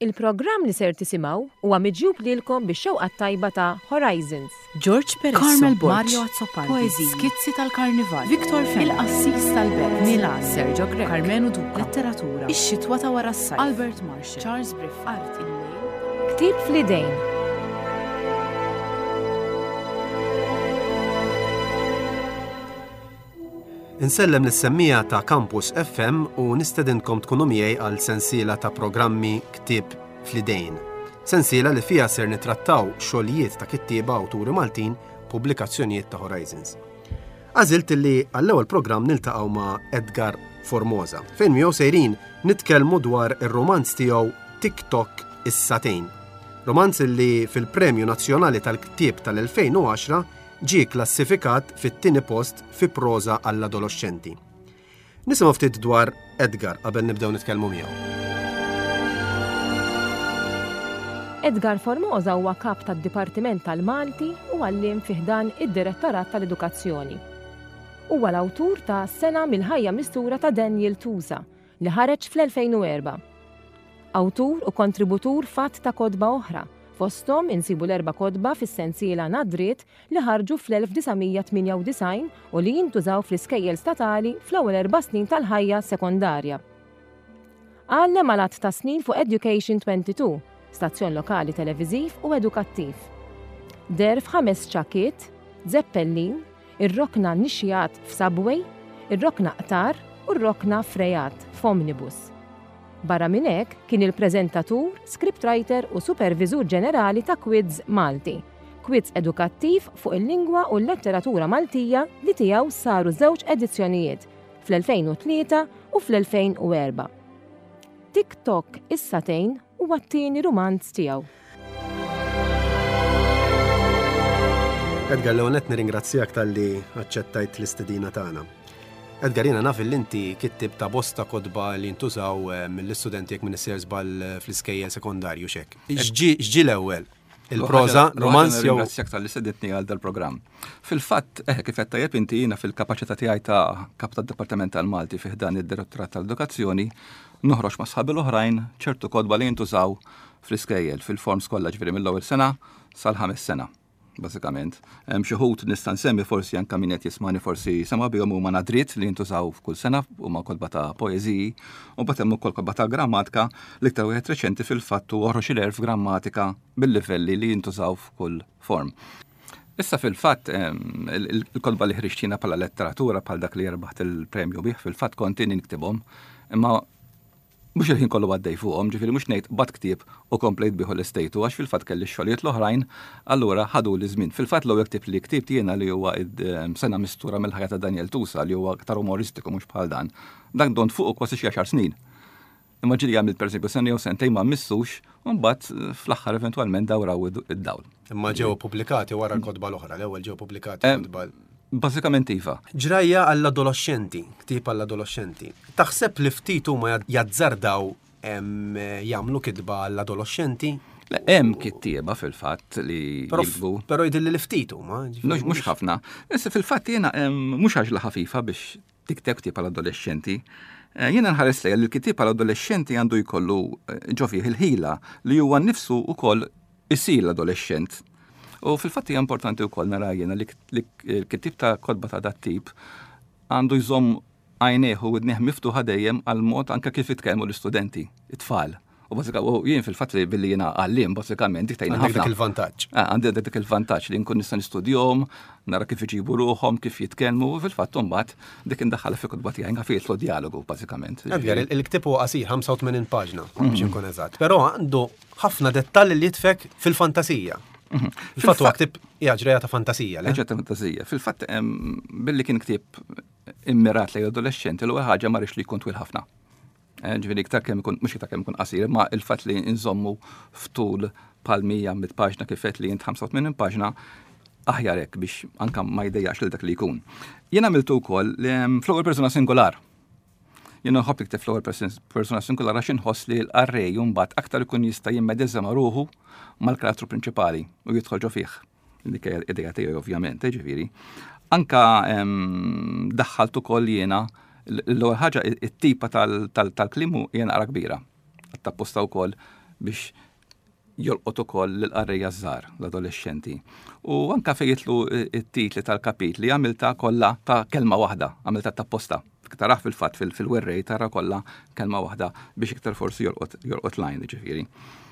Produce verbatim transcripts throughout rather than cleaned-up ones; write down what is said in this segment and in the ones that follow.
Il-programm li ser tisimgħu huwa miġjub lilkom bix-xewqa tajba ta' Horizons. George Peresso, Carmel Borch, Mario Azzopaldi, Poesie, Skizzi tal-Karnival, Victor Fenn, Il-Qassis tal-Belt, Milan, Sergio Grek, Carmenu Duca, Letteratura, Ix-xitwa ta' wara s-sajf, Albert Marshall, Charles Briff, Art il-lejl. Ktieb fl-idejn. Insellem lis-semmija ta' Campus F M u nistedinkom tkunu miegħi għal sensiela ta' programmi Ktieb fl-idejn. Sensiela li fiha ser nitrattaw xogħlijiet ta' kittieba awturi Maltin, pubblikazzjonijiet ta' Horizons. Għażilt li għall-ewwel programm niltaqgħu ma' Edgar Formosa, fejn miegħu sejrin nitkellmu dwar ir-romanz tiegħu TikTok is-satejn. Romanz li fil-Premju Nazzjonali tal-Ktieb tal-elfejn u għaxra ġie klassifikat fit-tieni post fi proża għall-adolescenti. Nisimgħu ftit dwar Edgar qabel nibdew nitkellmu miegħu. Edgar Formosa huwa kap tad-Dipartiment tal-Malti u għalliem fih dan id-Direttorat tal-Edukazzjoni. Huwa l-awtur ta' Sena mill-ħajja mistura ta' Daniel Tusa li ħareġ fl-elfejn u erba'. Awtur u kontributur fatt ta' kodba oħra. Fosthom insibu l-erba' kodba fis-sensiela Nadriet li ħarġu fl-elf tminja tminja design u li jintużaw fl-iskejjel statali fl-ewwel erba' snin tal-ħajja sekondarja. Għallem għal ta' snin fuq Education twenty-two, stazzjon lokali televiżiv u edukattiv. Der f'ħames ċakiet, Zeppelin, ir-rokna nixjat f'Subway, ir-rokna qtar u r-rokna frejat f'Omnibus. Barra minn hekk kien il-preżentatur, scriptwriter u supervisur ġenerali ta' Quiz Malti, quiz edukattiv fuq il-lingwa u l-letteratura Maltija li tiegħu saru żewġ edizzjonijiet fl-elfejn u tlieta u fl-elfejn u erba'. TikTok is-satejn huwa t-tieni romanz tiegħu. Edgar, l-ewwel qed nirringrazzjak talli aċċettajt l-istedina tagħna. Edgar, jiena naf li inti kittib ta' bosta kodba li ntużaw mill-istudenti jekk ministers bal fl-iskejjel sekondarju xek. X'ġi l-ewwel? Il-proża, romanz jew. Ringrazzjak tal-li seditni għal dal-programm. Fil-fatt, eh, kif qed tajjeb inti jiena fil-kapaċità tiegħi ta' kap tad-Dipartiment tal-Malti fih dan id-Direttorat tal-Edukazzjoni noħroġ ma' sħabi l-oħrajn ċertu kodba li jintużaw fl-iskejjel fil-forms kollha ġifieri mill-ewwel sena sal-ħames sena. Basikament. Hemm xi ħut nista' nsemmi forsi anke min qed jismani forsi sema bihom huma Nadriet li jintużaw f'kull sena huma kodba ta' poeżiji u bagħad hemm ukoll kodba ta' grammatika l-iktar wieħed reċenti fil-fatt huwa għoxrin elf grammatika bil-livelli li jintużaw f'kull form. Issa fil-fatt il-kodba li ħriġtina bħala letteratura bħal dak li jerbaħt il-premju bih fil-fatt konti niktibhom imma mux il-ħin kollu għaddej fuqhom, ġifieri mhux ngħid bad ktieb u komplejt bieħu l-istejtu għax fil-fatt kelli x-xogħlijiet l-oħrajn, allura ħadu li żmien. Fil-fatt l-ewwel ktieb li ktibt jiena li huwa sena mistura mill-ħajja ta' Daniel Tusa li huwa aktar umoristiku mhux bħal dan. Dak dont fuq kważi xi għaxar snin. Imma ġieli għamilt pereżempju sena jew sentejn ma missux u mbagħad fl-aħħar eventwalment dawraw id-dawl. Imma ġew pubblikati wara l-kodba l-oħra, l-ewwel ġew pubblikati kodba. Basikament iva. Ġrajja għall-adolescenti, ktib għall-adolescenti. Taħseb li ftit huma jazzardaw jagħmlu kitba għall-adolescenti? Hemm kittieba fil-fatt li jikbu. Però jidilli li ftit huma. Mhux ħafna. Issa fil-fatt jiena mhux għaġla ħafifa biex tikteb ktib għall-adolescenti. Jiena nħares lejha li l-kittieb għall-adolescenti għandu jkollu ġo fih il-ħila li huwa nnifsu wkoll isir l-adolescent. U fil-fatt hija importanti wkoll nara jiena li l-kittib ta' kodba ta' dat tip għandu jżomm għajnejh u widnejh miftuħa dejjem għal mod anke kif jitkellmu l-istudenti, it-tfal. U bażikament jien fil-fatt li billi jiena għalliem bażikament diktajna ħafna. Għandek il-vantaġġ. Għandi dik il-vantaġġ li nkun nista' nistudjahom, nara kif iġibu ruħhom, kif jitkellmu, u fil-fatt imbagħad dik indaħħal fi kodba tiegħi anke jitlu dialogu bażikament. Edgar, il-ktieb huwa qasir ħamsa u tmien paġna biex inkun eżatt. Però għandu ħafna dettalji li jitfek fil-fantasija. Fil-fatt huwa ktib hija ġrejja ta' fantasija, le? Ġrejja ta' fantasija. Fil-fatt billi kien ktib immirat lejn adolescenti l-ewwel ħaġa ma rridx li jkun twil ħafna. Ġifieri iktar kemm ikun mhux iktar kemm ikun qasir, ma il-fatt li nżommu ftul bħal mija mit paġna kif qed li jint ħamsa u tmien paġna aħjar hekk biex anke ma jdejjax lil dak li jkun. Jien għamiltu wkoll fl-ewwel persuna singolar. Jien nħobb nikteb fl-ewwel persuna singolar għax inħoss li l-arrej mbagħad aktar ikun jista' jimmedizza ma' ruħu mal-karattru prinċipali u jidħol ġo fih. Dik hija idea tiegħi ovvjament, ġifieri. Anka daħħalt ukoll jiena l-ewwel ħaġa it-tipa tal-klimu hija naqra kbira. Tapposta wkoll biex jolqot ukoll l-qarrija żgħar l-adolescenti. U anke fejn jitlu t-titli tal-kapitli għamilta kollha ta' kelma waħda, għamilta ta' posta. Taraħ fil-fatt fil-werrej tara kollha kelma waħda biex iktar forsi jolqot lajn ġifieri.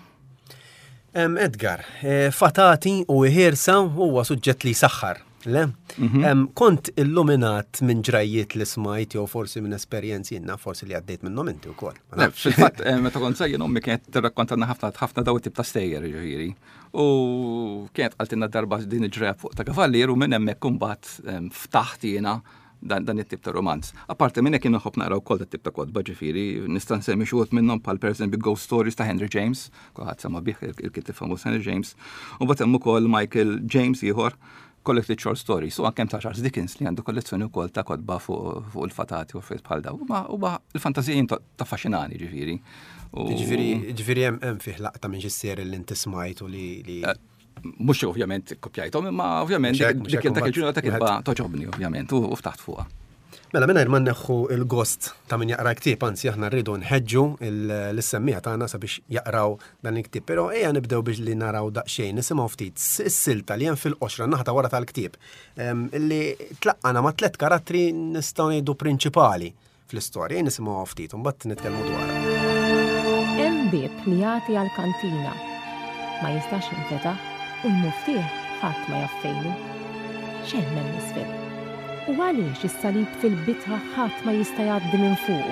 Edgar, fatati u ħirsa huwa suġġett li saħħar. Le? Kont illuminat minn ġrajiet li smajt jew forsi minn esperjenzi jenna forsi li għaddejt minnhom inti wkoll. Fil-fatt, meta kont sejjen ommi kienet tirrakkontalna ħafna ħafna daw tip ta' stejjer ġifieri. U kienet qaltilna darba din iġraja fuq ta' kavallier u minn hemmhekk imbagħad ftaħt jiena dan it-tip ta' romanz. Apparti minn hekk kien noħob naqra wkoll dat-tip ta' kodba ġifieri, nista' nsemmi xi wħud minnhom bħal pereżempju Ghost Stories ta' Henry James, kulħadd sema bih il-kiteb famuż Henry James, u bagħad hemm ukoll Michael James ieħor Collected Short Stories, u anke ta' Charles Dickens li għandu kollezzjoni wkoll ta' kodba fuq il-fatati u fejn bħal daw. Huma l-fantażija ta' faxxinani ġifieri. Ġifieri hemm fih laqta minn ġissier li inti smajtu li Mux ovvjament kopjajtom, imma ovvjament dik dak il-ġurnata kitba toġobni ovvjament u ftaħt fuqha. Mela mingħajr ma nneħħu il-gost ta' min jaqra ktieb, anzi aħna rridu nħeġġu l-semmija tagħna sabiex jaqraw dan il-ktieb, però ejja nibdew biex li naraw daqsxejn, nisimgħu ftit is-silta li hemm fil-qoxra naħa ta' wara tal-ktieb, illi tlaqqana ma' tliet karattri nistgħu ngħidu prinċipali fl-istorja, nisimgħu ftit u mbagħad nitkellmu dwarha. Hemm bieb li jagħti għall-kantina ma jistax jinfetaħ u l-muftieħ ħadd ma jaffejlu. X'hemm hemm isfel? U għaliex is-salib fil-bitħa ħadd ma jista' jgħaddi minn fuqu?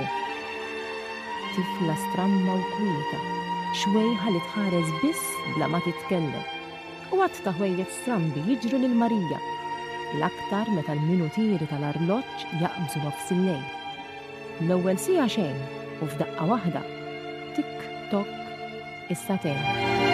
Tifla stramma u kwieta, xwejħa li tħares biss bla ma titkellem. U għadd ta' ħwejjeġ strambi jiġru lil Marija, l-aktar meta l-minutieri tal-arloġġ jaqbżu nofs il-lejl. L-ewwel siegħa xejn u f'daqqa waħda tik-tok issa tgħin.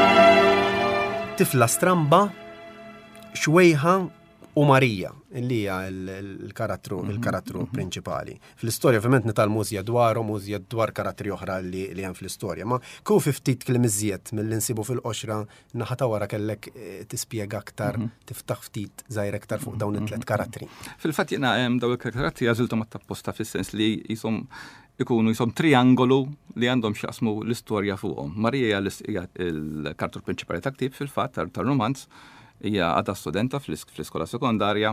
Tifla stramba, xwejħa u Marija, li hija l-karattru il-karattru prinċipali. Fl-istorja ovvjament nitalmu mużja dwarhom, mużja dwar karattri oħra li hemm fl-istorja, ma kif ftit kliem iżjed milli nsibu fil-qoxra naħa ta' wara kellek tispjega aktar, tiftaħ ftit żgħir aktar fuq dawn it-tliet karattri. Fil-fatt jiena hemm dawn il-karattri għażilthom tapposta fis-sens li jisom ikunu jisom triangolu li għandhom xaqsmu l-istorja fuqhom. Marija hija l-karattru prinċipali ta' ktieb fil-fatt tar-romanz, hija għadha studenta fl-iskola sekondarja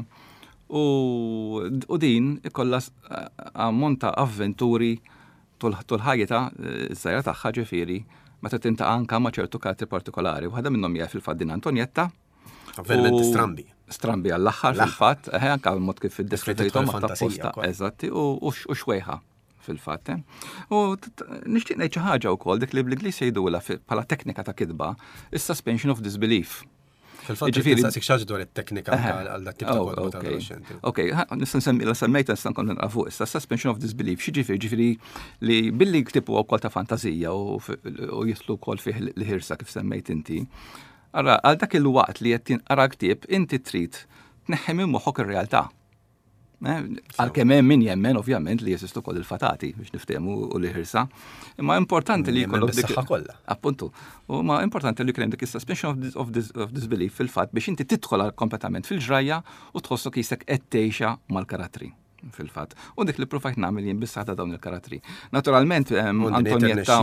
u din ikollha ammont ta' avventuri tul ħajjita żgħira tagħha ġifieri meta tintaqa' anke ma' ċertu karattri partikolari. Waħda minnhom hija fil-fatt din Antonietta. Avvenimenti strambi. Strambi għall-aħħar fil-fatt, anke mod kif iddeskrittejthom ma' tapposta eżatti u xwejħa fil-fatt. U nixtieq ngħid xi ħaġa wkoll dik li bl-Ingliż jgħidulha bħala teknika ta' kitba is-suspension of disbelief. Fil-fatt ġifieri xaġ dwar it-teknika għal dak tip ta' kodba tal-adolescenti. Okej, nista' nsemmi la semmejta nista' nkun naqra fuq issa suspension of disbelief. Xi ġifieri ġifieri li billi ktibu wkoll ta' fantażija u jitlu wkoll fih l-ħirsa kif semmejt inti. Ara għal dak il-waqt li qed tinqara ktieb inti trid tneħħi minn moħħok ir-realtà. Għalkemm hemm min jemmen ovvjament li jeżistu wkoll il-fatati biex niftehmu u l-ħirsa. Imma importanti li jkollok dik kollha. Appuntu. U ma importanti li jkun dik is-suspension of disbelief fil-fatt biex inti tidħol kompletament fil-ġrajja u tħossok jisek qed tgħixha mal-karattri fil-fatt. U dik li provajt nagħmel jien biss dawn il-karattri. Naturalment Antonietta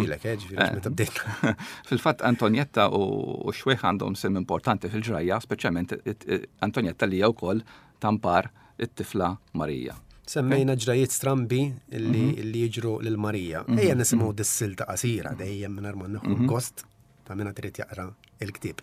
fil-fatt Antonietta u xwejħ għandhom sem importanti fil-ġrajja, speċjalment Antonietta li hija wkoll tampar it-tifla Marija. Semmejna ġrajiet strambi li jiġru lil Marija. Ejja nisimgħu dis-silta qasira dejjem mingħajr ma nieħu gost ta' min trid jaqra l-ktieb.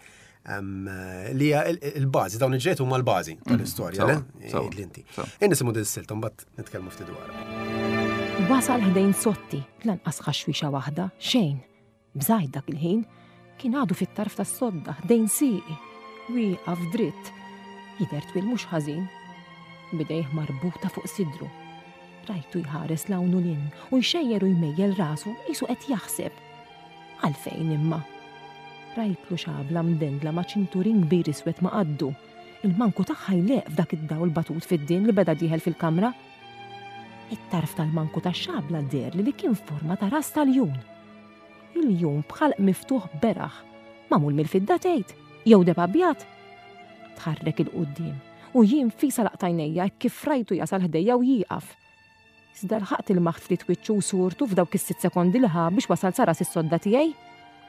Li hija l-bażi, dawn iġġejt huma l-bażi tal-istorja, le? Inti. Ejja nisimgħu dis-silta mbagħad nitkellmu ftit dwarha. Wasal ħdejn sotti, lanqas ħaxwixa waħda, xejn. Bżgħid dak il-ħin kien għadu fit-tarf tas-sodda, ħdejn sieqi, wieqaf dritt. Jidher twil mhux ħażin. Bidejh marbuta fuq sidru. Rajtu jħares lawnu lin u jxejjer u jmejjel rasu jisu qed jaħseb. Għalfejn imma. Rajtlu xabla mdendla ma' ċinturin kbir iswed ma' qaddu. Il-manku tagħha jleq f'dak id-dawl batut fid-din li beda dieħel fil-kamra. It-tarf tal-manku tax-xabla der li kien forma ta' ras tal-jun. Il-jun bħalq miftuħ beraħ, magħmul mill-fidda tgħid, jew deb abjad. Tħarrek il-qudiem. U jien fisa laqtajnejja kif rajtu jasal ħdejja u jieqaf. Iżda lħaqt il-maħt li twiċċu surtu f'dawk is-sitt sekondi li ħa biex wasal saras is-sodda tiegħi.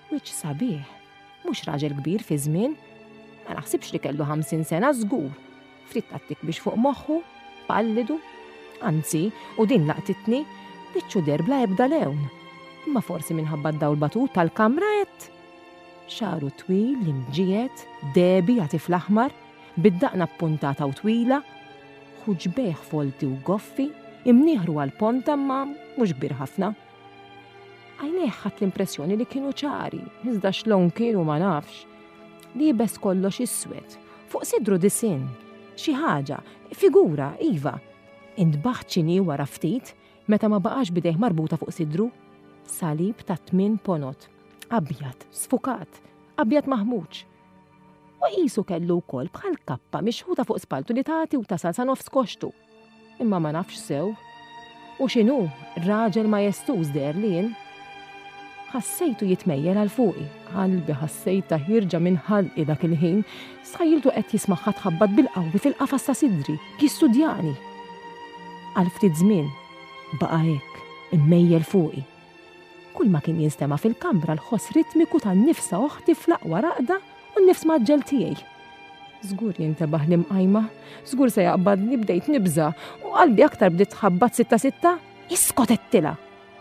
Wiċċ sabiħ, mhux raġel kbir fi żmien, ma naħsibx li kellu ħamsin sena żgur. Ftit tattik biex fuq moħħu, pallidu, anzi, u din laqtitni, biċċu derbla ebda lewn. Imma forsi minħabba d-dawl batut tal-kamra qed. Xaru twil, imġiet, debi għati fl-aħmar, bid-daqna appuntata u twila, ħuġbeħ folti u goffi, imnieħru għal-ponta ma mhux kbir ħafna. Għajneħ ħadd l-impressjoni li kienu ċari, iżda xlon kienu ma nafx. Libes kollox iswed, fuq sidru disin, xi ħaġa, figura, iva. Intbaħ ċini wara ftit, meta ma baqax bidejh marbuta fuq sidru, salib ta' tmien ponot, abjad, sfukat, abjad maħmuġ. U qisu kellu wkoll bħal kappa mixħuta fuq spaltu li tagħti u tasal sa nofs koxtu. Imma ma nafx sew. U x'inhu, raġel ma jestuż der lien. Ħassejtu jitmejjel għal fuqi, qalbi ħassejta ħirġa minn ħalqi dak il-ħin, sħajiltu qed jismaħħa tħabbad bil-qawwi fil-qafas ta' sidri, jistudjani. Għal ftit żmien baqa' hekk, immejjel fuqi. Kull ma kien jinstema fil-kamra l-ħoss ritmiku tan-nifsa oħti fl-aqwa raqda u n-nifs maġġel tiegħi. Żgur jintebaħ li mqajma, żgur se jaqbadni bdejt nibża u qalbi aktar bdiet tħabbad sitta sitta, iskot ettila.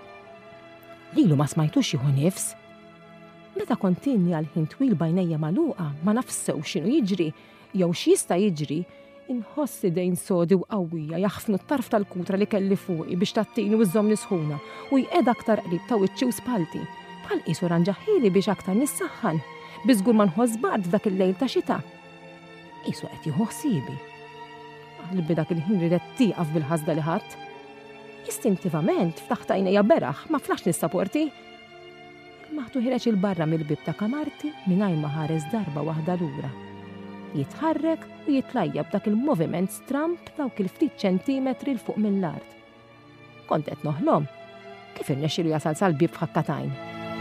Lilu ma smajtux jieħu nifs. Meta kontinni għal ħin twil bajnejja magħluqa ma nafsew x'inhu jiġri jew x'jista' jiġri, inħoss idejn sodi u qawwija jaħfnu t-tarf tal-kutra li kelli fuqi biex tattini u żżomm nisħuna u jqed aktar qrib ta' wiċċi u spalti. Bħal qisu ranġaħili biex aktar nissaħħan, biżgur ma nħoss bard dak il-lejl ta' xita. Qisu qed jieħu ħsibi. Qalbi dak il-ħin ridet tieqaf bil-ħasda li ħadd. Istintivament ftaħt għajnejja beraħ ma flax nissapporti. Maħtu ħireġ il-barra mill-bib ta' kamarti mingħajr ma ħares darba waħda lura. Jitħarrek u jitlajjab dak il-moviment stramp dawk il-ftit ċentimetri l fuq mill-art. Kont qed noħlom, kif irnexxielu jasal sal-bib f'ħakkatajn.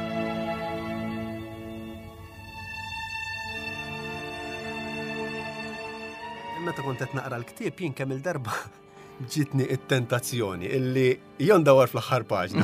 Meta kont qed naqra l-ktieb jien kemm il-darba ġitni it-tentazzjoni illi jon dawar fl-aħħar paġna.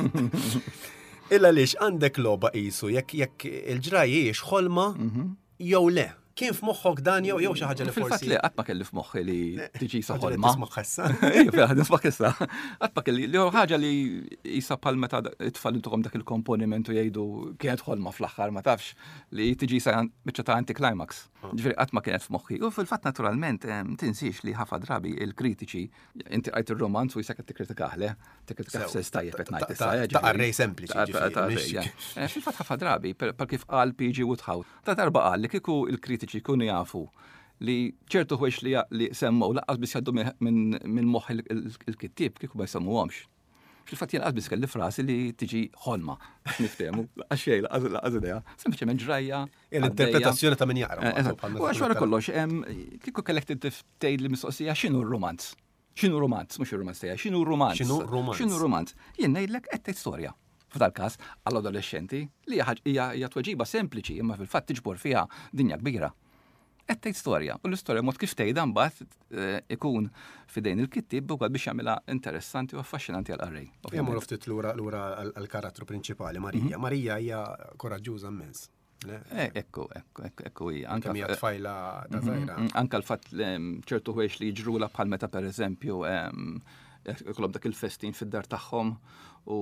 Illa lix għandek logħba qisu jekk jekk il-ġrajjiex ħolma jew le. Kien f'moħħok dan jew jew xi ħaġa li forsi. Fil-fatt li qatt ma kelli f'moħħi li tiġi sa ħolma. Tisma' ħassa. Ejja, nisma' issa. Qatt ma kelli li ħaġa li jisa bħal meta tfal intuhom dak il-komponiment u jgħidu kienet ħolma fl-aħħar ma tafx li tiġi sa biċċa ta' anti-climax. Ġifieri qatt ma kienet f'moħħi. U fil-fatt naturalment tinsix li ħafna drabi il-kritiċi inti qajt ir-romanz u jisek qed tikkritikaħle, tikkritikah se tajjeb qed ngħid issa. Ta' arrej sempliċi. Fil-fatt ħafna drabi bħal kif qal P G Woodhouse. Ta' darba qal li kieku il-kritiċi kunu jafu li ċertu ħwejx li li semmaw laqqas biss jgħaddu minn moħħ il-kittieb kieku ma jsemmuhomx. Fil-fatt jien qasbis kelli frasi li tiġi ħolma. Niftehmu, laqas xejn laqas idea. Sempliċement ġrajja. L-interpretazzjoni ta' min jaqra. U għax wara kollox, kieku kellek tgħid li mistoqsija x'inhu r-romanz? X'inhu romanz? Mhux ir-romanz tiegħi, x'inhu romanz? X'inhu romanz? X'inhu romanz? Jien ngħidlek qed tgħid storja. F'dal każ għall-adolescenti li hija tweġiba sempliċi imma fil-fatt tiġbor fiha dinja kbira. Qed tgħid storja, u l-istorja mod kif tgħidha mbagħad ikun f'idejn il-kittieb ukoll biex jagħmilha interessanti u affaxxinanti għal qarrej. Jemmur ftit lura lura għall-karattru prinċipali Marija. Marija hija koraġġuża immens. Ekku, ekku, ekku hija. Anke hija tfajla ta' żgħira. Anke l-fatt ċertu ħwejx li jiġrula bħal meta pereżempju ikollhom dak il-festin fid-dar tagħhom u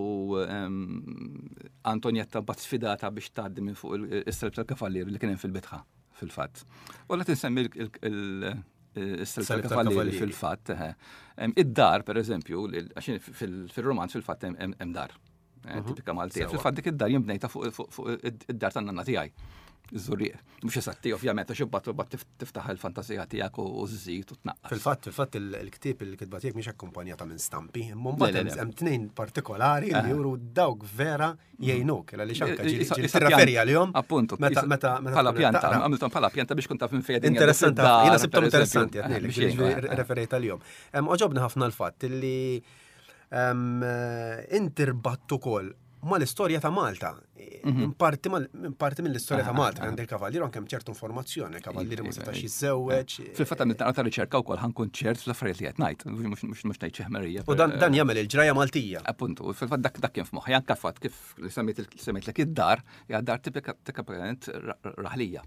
Antonietta bat sfidata biex tgħaddi minn fuq is-selb tal-kavallier li kien hemm fil-bitħa fil-fatt. U la tinsemmi is-selb tal-kavallier fil-fatt. Id-dar pereżempju għax fil-romanz fil-fatt hemm dar. Tipika Maltija. Fil-fatt dik id-dar jimbnejta fuq id-dar tan-nanna tiegħi. Iż-żurrieq. Mhux esatti, ovvjament, għax imbagħad tibgħat tiftaħ il-fantasija tiegħek u żżid u tnaqqas. Fil-fatt, fil-fatt il-ktieb il-kitba tiegħek mhix akkumpanjata minn stampi, imma mbagħad hemm tnejn partikolari li juru dawk vera jgħinuk, għaliex anke ġieli tirreferi għalihom. Appuntu. Meta meta bħala pjanta, għamilthom bħala pjanta biex kun taf minn fejn. Interessanti, jiena sibthom interessanti qed referejt għalihom. Hemm oġobni ħafna l-fatt li inti rbatt ukoll ma l-istorja ta' Malta. Parti mill-istorja ta' Malta għand il-kavallier anke ċertu informazzjoni, il-kavallier ma setax jiżżewweġ. Fil-fatt għamilna ta' riċerka wkoll ħankun ċert fl-affarijiet li qed ngħid, mhux mhux ngħid ċeħmerija. U dan jagħmel il-ġraja Maltija. Appuntu, fil-fatt dak dak kien f'moħħi anke fatt kif li semmejtlek id-dar, hija dar tipikament raħlija.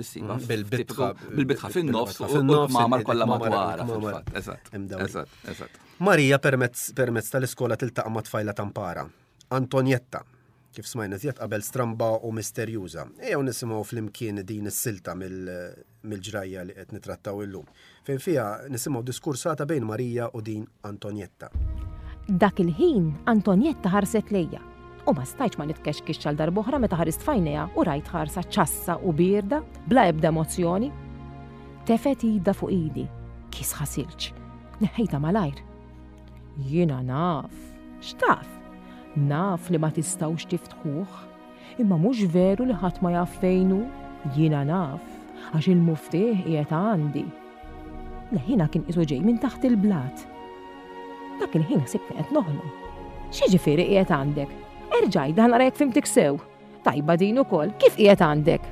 Bil-bitħa fin-nofs u l-mamar kollha madwara fil-fatt. Eżatt. Eżatt, eżatt. Marija permezz tal-iskola tiltaqa' ma' tfajla Tampara. Antonietta, kif smajna tiegħek qabel stramba u misterjuża. Ejjew nisimgħu flimkien din is-silta mill-ġrajja li qed nitrattaw illum. Fejn fiha nisimgħu diskursata bejn Marija u din Antonietta. Dak il-ħin Antonietta ħarset lejja u ma stajtx ma nitkexkix għal darb'oħra meta ħarist fajnejha u rajt ħarsa ċassa u birda bla ebda emozzjoni. Tefet ida fuq idi, kis ħasilx. Neħejta malajr. Jiena naf, x'taf? Naf li ma tistgħux tiftħuh, imma mhux veru li ħadd ma jaf fejnu. Jiena naf, għax il-muftieħ qiegħed għandi. Leħina kien qisu ġej minn taħt il-blat. Dak il-ħin ħsibni qed noħlom. X'jiġifieri qiegħed għandek? Erġaj, dan rajk fimtik sew. Tajba din ukoll, kif qiegħed għandek?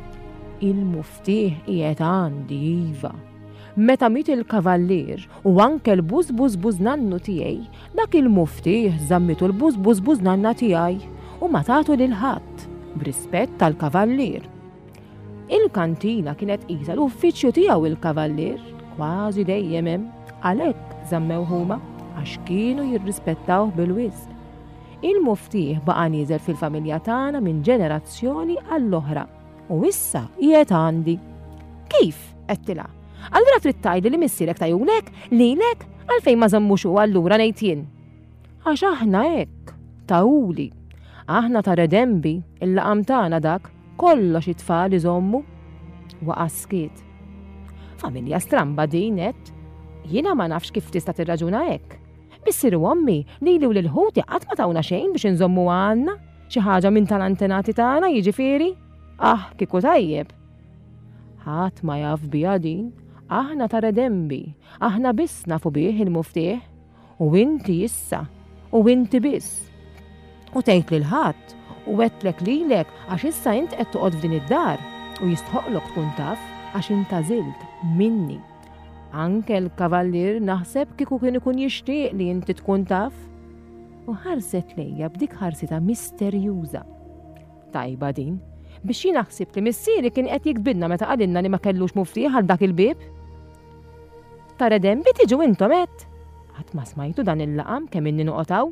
Il-muftieħ qiegħed għandi iva. Meta mit il-kavallier u anke l-buż-buż-buż nannu tiegħi, dak il-muftieħ żammitu l-buż-buż-buż nanna tiegħi u ma tagħtu lil ħadd b'rispett tal-kavallier. Il-kantina kienet qisha l-uffiċċju tiegħu il-kavallier, kważi dejjem hemm, għalhekk żammew huma għax kienu jirrispettawh bil-wisq. Il-muftieħ baqa' nieżel fil-familja tagħna minn ġenerazzjoni għall-oħra u issa qiegħed għandi. Kif? qedtilha. Allura trid tgħidli li missierek tajulek, lilek, għalfejn ma żammux hu allura ngħid jien. Għax aħna hekk, tawuli. Aħna ta' redembi, il-laqam tagħna dak, kollox it-tfal iżommu. Waqa' skiet. Familja stramba din qed, jiena ma nafx kif tista' tirraġuna hekk. Missieru ommi lilu lil-ħuti qatt ma tawna xejn biex inżommu għandna, xi ħaġa minn tal-antenati tagħna jiġifieri. Ah, kieku tajjeb. Ħadd ma jaf biha din, aħna ta' redembi, aħna biss nafu bih il-muftieħ u inti issa, u inti biss. U tgħid lil ħadd u għedlek lilek għax issa int qed toqgħod f'din id-dar u jistħoqlok tkun taf għax intażilt minni. Anke l-kavallier naħseb kieku kien ikun jixtieq li inti tkun taf. U ħarset lejja b'dik ħarsita misterjuża. Tajba din, biex jien naħsib li missieri kien qed jikbidna meta qalilna li ma kellux muftieħ għal dak il-bieb. Ta' redembi tiġu intom qed. Qatt ma smajtu dan il-laqam kemm inni noqotaw.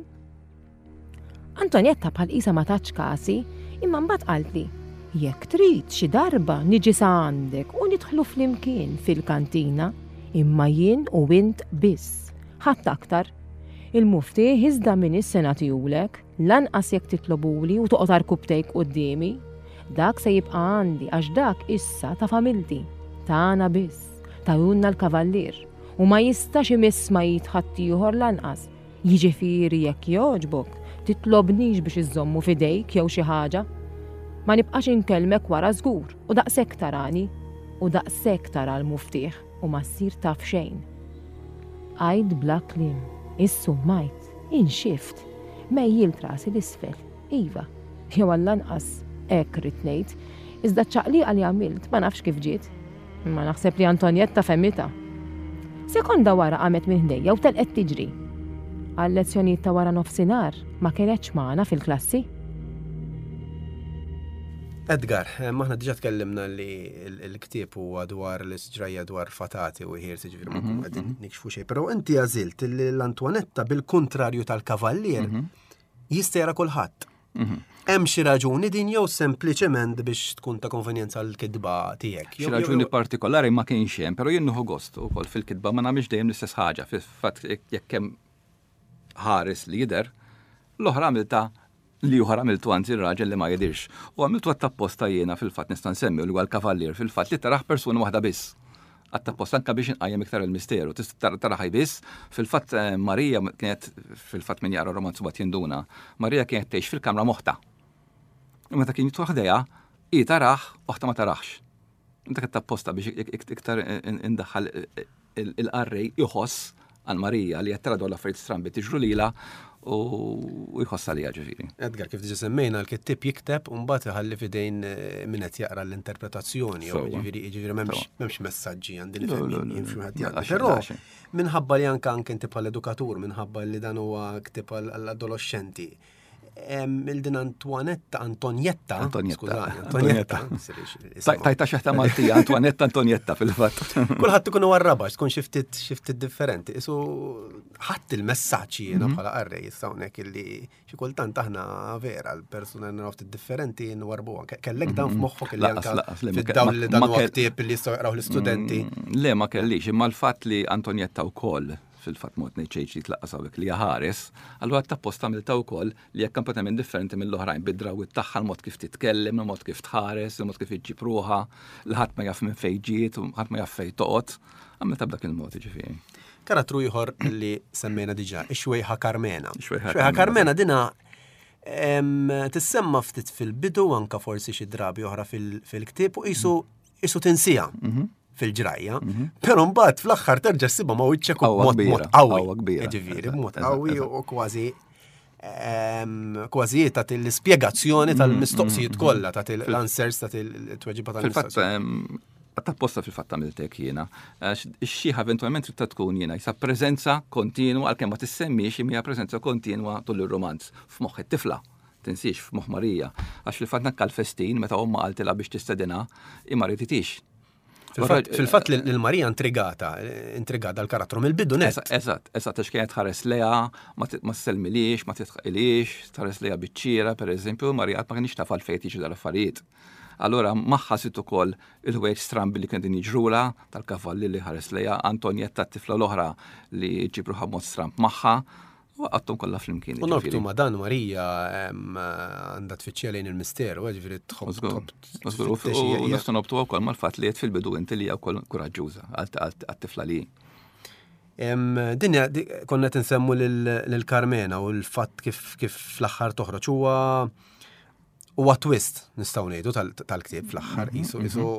Antonietta bħal qisha ma tatx kasi, imma mbagħad qaltli, jekk trid xi darba niġi sa għandek u nidħlu flimkien fil-kantina, imma jien u int biss. Ħadd aktar. Il-muftieħ iżda min is-sena tiegħulek, lanqas jekk titlobuli u toqgħod arkubtejk qudiemi, dak se jibqa' għandi għax dak issa ta' familti, tagħna biss, tajunna l-kavallier, u ma jistax imiss ma jitħadd ieħor lanqas. Jiġifieri jekk jogħġbok, titlobnix biex iżommu f'idejk jew xi ħaġa. Ma nibqax inkellmek wara żgur u daqshekk tarani u daqshekk tara l-muftieħ u ma ssir taf xejn. Għajd bla kliem, issummajt, inxift, mejjilt rasi l-isfel, iva, jew għall-anqas hekk rid ngħid, iżda ċ-ċaqliqa li għamilt ma nafx kif ġiet. Ma naħseb li Antonietta femmita. Sekonda wara qamet minn ħdejja u telqet tiġri. Għal-lezzjonijiet ta' wara nofsinhar ma kienetx magħna fil-klassi. Edgar, maħna diġa tkellimna li l-ktieb huwa dwar l-isġrajja dwar fatati u ħier tiġifieri ma qegħdin nikxfu xejn, però inti għażilt li l-Antwanetta bil-kontrarju tal-kavallier jista' jara kulħadd. Hemm xi raġuni din jew sempliċement biex tkun ta' konvenjenza l-kidba tiegħek. Xi raġuni partikolari ma kienx hemm, però jien nieħu gost ukoll fil-kidba ma nagħmilx dejjem l-istess ħaġa. Fil-fatt jekk hemm ħares li jidher, l-oħra għamilta li uħar għamiltu għanzi r-raġel li ma jidirx. U għamiltu għattapposta jena fil-fat nistan semmi u li għal-kavallier fil-fat li taraħ persuna wahda biss. Għattapposta anka biex nqajjem iktar il-misteru. Taraħaj biss, fil-fat Marija kienet fil-fat minn jara romanzu bat jinduna. Marija kienet teħx fil-kamra moħta. U meta kien jittu għahdeja, i taraħ, uħta ma taraħx. Inta għattapposta biex iktar indaħħal il-qarrej iħoss għal Marija li jattara dwar l-affarijiet strambi tiġru lila u jħossa li ġifieri. Edgar, kif diġa semmejna l-kittib jikteb u mbagħad iħalli f'idejn min qed jaqra l-interpretazzjoni, ġifieri ġifieri m'hemmx messaġġi għandi nifhem jimxu ħadd jaqra. Però minħabba li anke anke inti bħal-edukatur, minħabba li dan huwa ktib għall-adolescenti. Il-din Antoinetta, Antonietta, skużani, Antonietta. Tajta xeħta Maltija, Antoinetta, Antonietta fil-fatt. Kulħadd ikun warrabax, tkun xiftit xiftit differenti. Isu ħadd il-messaġġi jiena bħala qarrej issa hawnhekk illi xi kultant aħna vera l-persuna naraw ftit differenti nwarbuha. Kellek dan f'moħħok illi anke fid-dawl li dan huwa ktieb li jistgħu jaqraw l-istudenti. Le ma kellix, imma l-fatt li Antonietta wkoll fil-fatt mod nejċejċi tlaqqas hawnhekk li ħares, allura tappost tagħmilta wkoll li hekk kompletament differenti mill-oħrajn bid-draw it-tagħha l-mod kif titkellem, il-mod kif tħares, il-mod kif iġġib ruħha, li ħadd ma jaf minn fejn ġiet u ħadd ma jaf fejn toqgħod, għamilta b'dak il-mod ġifieri. Karattru ieħor li semmejna diġà, ix-Xwejħa Carmena. Xwejħa Carmena dina tissemma ftit fil-bidu anke forsi xi drabi oħra fil-ktieb u qisu qisu tinsija fil-ġrajja, però mbagħad fl-aħħar terġa' ssibha ma' wiċċek mod qawwi. Ġifieri b'mod qawwi u kważi kważi tagħti l-ispjegazzjoni tal-mistoqsijiet kollha tagħti l-answers tagħti l-tweġiba tal-mistoqsijiet. Fil-fatt tapposta fil-fatt għamiltek jiena. Ix-xieħa eventwalment trid tkun jiena jsa preżenza kontinwa għalkemm ma tissemmix hija preżenza kontinwa tul ir-romanz f'moħħ it-tifla. Tinsix f'moħħ Marija għax fil-fatt nakka l-festin meta omma qaltilha biex tistedinha imma riditix. Fil-fatt li l-Marija intrigata, intrigata l-karattru mill-bidu net. Eżatt, eżatt, għax kienet tħares leha, ma s-selmilix, ma titħaqilix, tħares leha biċċira, per eżempju, Marija ma kienx taf għalfejn tiġi dal-affarijiet. Allora magħha sit ukoll il-ħwejġ strambi li kienu jiġrula tal-kavalli li ħares leha, Antonietta t-tifla l-oħra li ġibruha mod stramb magħha. Waqgħathom kollha flimkien. U norbtu ma' dan Marija għandha tfittxija lejn il-misteru, ġifieri tħobb. U nistgħu nobtu wkoll mal-fatt li qed fil-bidu inti li hija wkoll kuraġġuża għat-tifla li. Dinja konna tinsemmu lil Carmena u l-fatt kif fl-aħħar toħroġ huwa huwa twist nistgħu ngħidu tal-ktieb fl-aħħar qisu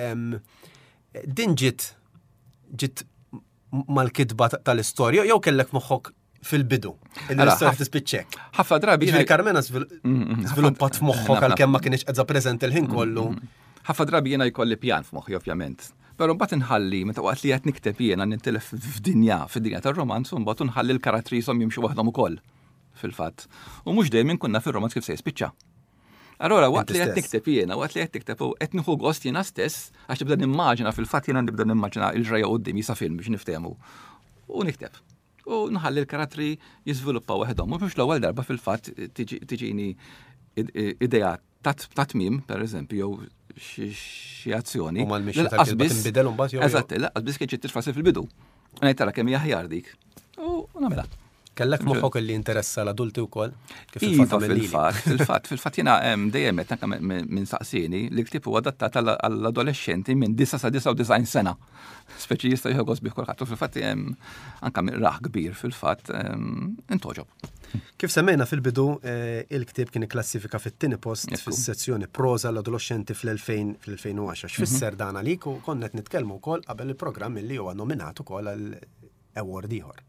din ġiet ġiet mal-kitba tal-istorja jew kellek moħħok fil-bidu. Il-istorja tispiċċek. Ħafna drabi. Carmena żviluppat f'moħħok għalkemm ma kienx qed preżenti l-ħin kollu. Ħafna drabi jiena jkolli pjan f'moħħi ovvjament. Però mbagħad inħalli meta waqt li qed nikteb jiena nintilef f'dinja, fid-dinja tar-romanz u mbagħad inħalli l-karattri jisom jimxu waħdhom ukoll fil-fatt. U mhux dejjem kunna fir-romanz kif se jispiċċa. Allora waqt li qed nikteb jiena, waqt li qed tikteb u qed nieħu gost jiena stess għax nibda nimmaġina fil-fatt jiena nibda nimmaġina il-ġrajja quddiem jisa film biex niftehmu. U nikteb. U nħalli l-karattri jiżviluppaw waħedhom. U biex l-ewwel darba fil-fatt tiġini idea ta' tmiem, pereżempju, jew xi azzjoni. U mal-mixja tal-kilba tinbidel imbagħad jew. Eżatt, laqqas biss kien ġiet tifassil fil-bidu. U ngħid tara kemm hija aħjar dik. U nagħmilha. Kellek moħħok li interessa l-adulti wkoll? Iva fil-fatt, fil-fatt, fil-fatt jiena dejjem qed anke minn saqsini li l-ktieb huwa adattat għall-adolescenti minn disa sa disa u disgħin sena. Speċi jista' jħoggos bih kulħadd. Fil-fatt anke minn raħ kbir fil-fatt intoġob. Kif semmejna fil-bidu il-ktieb kien ikklassifika fit-tieni post fis-sezzjoni proża l-adolescenti fl-elfejn u għaxar. X'fisser dan għalik u konna qed nitkellmu wkoll qabel il-programm li huwa nominat ukoll għal award ieħor.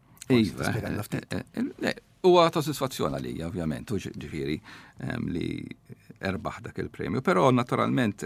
Huwa ta' sodisfazzjon għalija, ovvjament, u ġifieri li erbaħ dak il-premju, però naturalment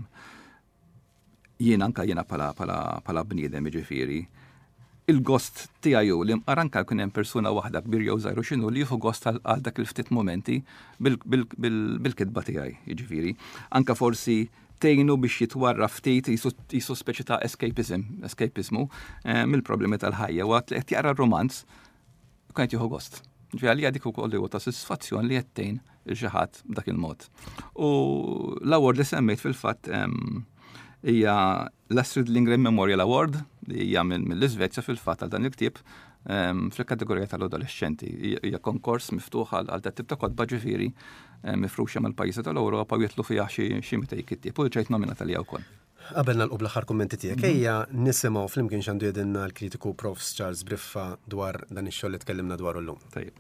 jiena anke jiena bħala bniedem ġifieri il-gost tiegħi li mqaranka jkun hemm persuna waħda kbir jew żgħir x'inhu li jieħu gost għal dak il-ftit momenti bil-kitba tiegħi, jiġifieri. Anke forsi tgħinu biex jitwarra ftit jisu speċi ta' escapism, escapismu mill-problemi tal-ħajja waqt li qed jaqra r-romanz kien jieħu gost. Ġifieri għalija dik ukoll li huwa ta' sodisfazzjon li qed tgħin il xi ħadd b'dak il-mod. U l-award li semmejt fil-fatt hija l-Astrid Lindgren Memorial Award li hija mill-Iżvezja fil-fatt għal dan il-ktieb fil-kategorija tal-adolescenti. Hija konkors miftuħ għal dat tip ta' kotba ġifieri mifruxa mal-pajjiżi tal-Ewropa u jitlu fiha xi mitej kittieb u ġejt nominata liha wkoll. Qabel nagħlqu bl-aħħar kummenti tiegħek ejja nisimgħu flimkien x'għandu jgħidilna l-kritiku Prof Charles Briffa dwar dan ix-xogħol li tkellimna dwaru llum. Tajjeb.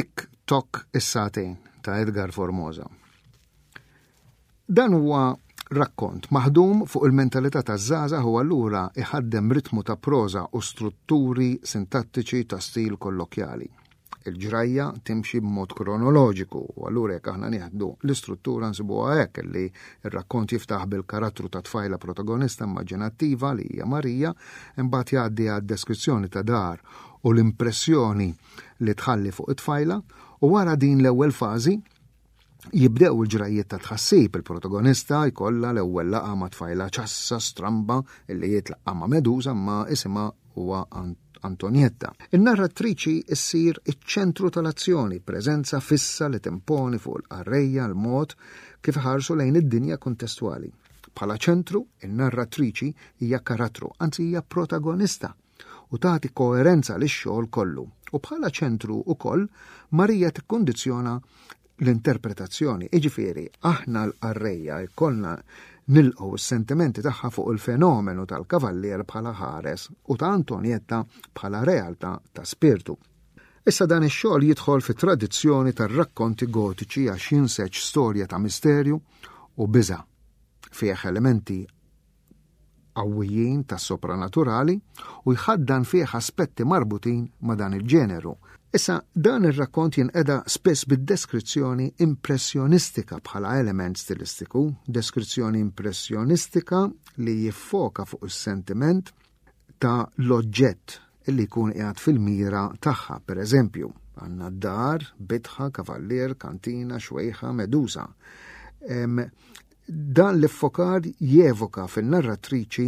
Tik-tok is-sagħtejn ta' Edgar Formosa. Dan huwa rakkont maħdum fuq il-mentalità taż-żgħażagħ u allura iħaddem ritmu ta' proża u strutturi sintattiċi ta' stil kollokjali. Il-ġrajja timxi b'mod kronoloġiku u allura jekk aħna nieħdu l-istruttura nsibuha hekk li r-rakkont jiftaħ bil-karattru ta' tfajla protagonista immaġinattiva li hija Marija, imbagħad jgħaddi għad-deskrizzjoni ta' dar u l-impressjoni li tħalli fuq it-tfajla u wara din l-ewwel fażi jibdew il-ġrajiet ta' tħassib il-protagonista jkollha l-ewwel laqgħa ma' tfajla ċassa stramba illi jitlaqqa ma' Medusa ma' isimha huwa Antonietta. Il-narratriċi issir iċ-ċentru tal-azzjoni, preżenza fissa li timponi fuq l-qarrejja l-mod kif ħarsu lejn id-dinja kontestwali. Bħala ċentru, il-narratriċi hija karattru, anzi hija protagonista u tagħti koerenza lix-xogħol kollu. U bħala ċentru ukoll Marija tikkundizzjona l-interpretazzjoni, iġifieri aħna l-qarrejja jkollna nilqgħu s-sentimenti tagħha fuq il-fenomenu tal-kavallier bħala ħares u ta' Antonietta bħala realtà ta' spirtu. Issa dan ix-xogħol jidħol fit-tradizzjoni tar-rakkonti gotiċi għax jinseġ storja ta' misterju u biża' fih elementi qawwijin tas sopranaturali u jħaddan fih aspetti marbutin ma' dan il-ġeneru. Issa dan ir-rakkont jinqeda spess bid-deskrizzjoni impressjonistika bħala element stilistiku, deskrizzjoni impressjonistika li jiffoka fuq is-sentiment ta' l-oġġett illi jkun qiegħed fil-mira tagħha. Pereżempju, għandna d-dar, bitħa, kavallier, kantina, xwejħa, Medusa. Em, dan l-iffokar jevoka fin-narratriċi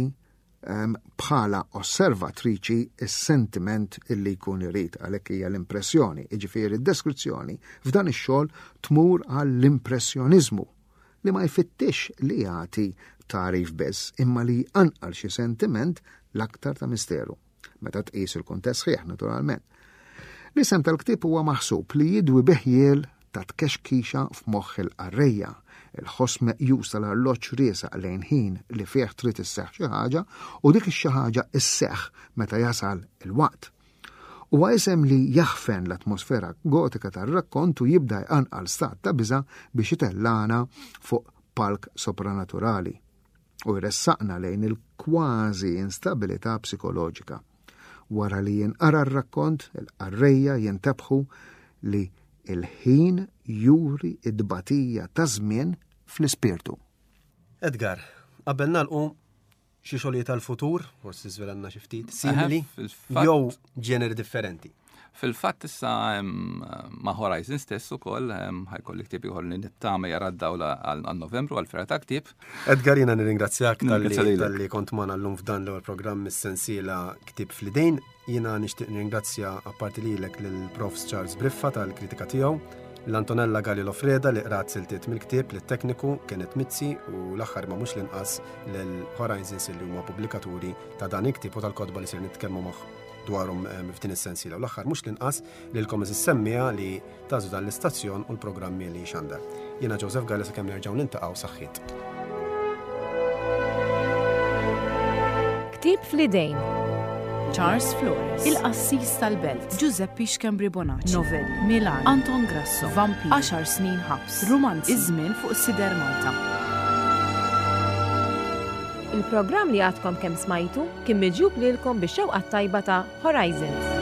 bħala osservatriċi is-sentiment illi jkun irid għalhekk hija l-impressjoni, jiġifieri d-deskrizzjoni f'dan ix-xogħol tmur għall-impressjoniżmu li ma jfittix li jagħti tarif biss imma li anqal xi sentiment l-aktar ta' misteru. Meta tqis il-kuntest sħiħ naturalment. L-isem tal-ktieb huwa maħsub li jidwi beħjiel ta' tkexkixa f'moħħ il-qarrejja. Il-ħoss meqjus tal-arloġġ riesaq lejn ħin li fih trid isseħħ xi ħaġa u dik ix-xi ħaġa isseħħ meta jasal il-waqt. Huwa isem li jaħfen l-atmosfera gotika tar-rakkont u jibda jqanqal stat ta' biża' biex itellana fuq palk sopranaturali u jressaqna lejn il-kważi instabilità psikoloġika. Wara li jinqara r-rakkont, il-qarrejja jintebħu li il-ħin juri id-batija ta' żmien fl-ispirtu. Edgar, qabel nagħlqu xi xogħlijiet tal-futur, forsi żvelanna xi ftit simili, jew ġeneri differenti. Fil-fatt issa ma' Horizon stess ukoll ħajkolli ktieb ieħor li nittama jaraddaw għal Novembru għal Ferra ta' Ktieb. Edgar, jiena nirringrazzjak talli kont magħna llum f'dan l-ewwel programm mis-sensiela Ktieb fl-idejn. Jiena nixtieq nirringrazzja apparti lilek lill-Prof Charles Briffa tal-kritika tiegħu, l-Antonella Galli Lofreda li qrat siltiet mill-ktieb lit-tekniku kienet Mizzi u l-aħħar ma mhux l-inqas lill-Horizons li huma pubblikaturi ta' dan il-ktieb u tal-kotba li ser nitkellmu magħhom dwarhom f'din is-sensiela. U l-aħħar mhux l-inqas lilkom is-semmija li tażu dan l-istazzjon u l-programmi li xandar. Jiena Joseph Galli sakemm nerġgħu niltaqgħu saħħit. Ktieb fl-idejn. Charles Flores, Il-Qassis tal-Belt, Giuseppe Xkembri Bonacci, Novel, Milan, Anton Grasso, Vampir, għaxar snin ħabs, Romanzi, Iż-żmien fuq is-Sider Malta. Il-programm li għadkom kemm smajtu kien miġjub lilkom bix-xewqa tajba ta' Horizons.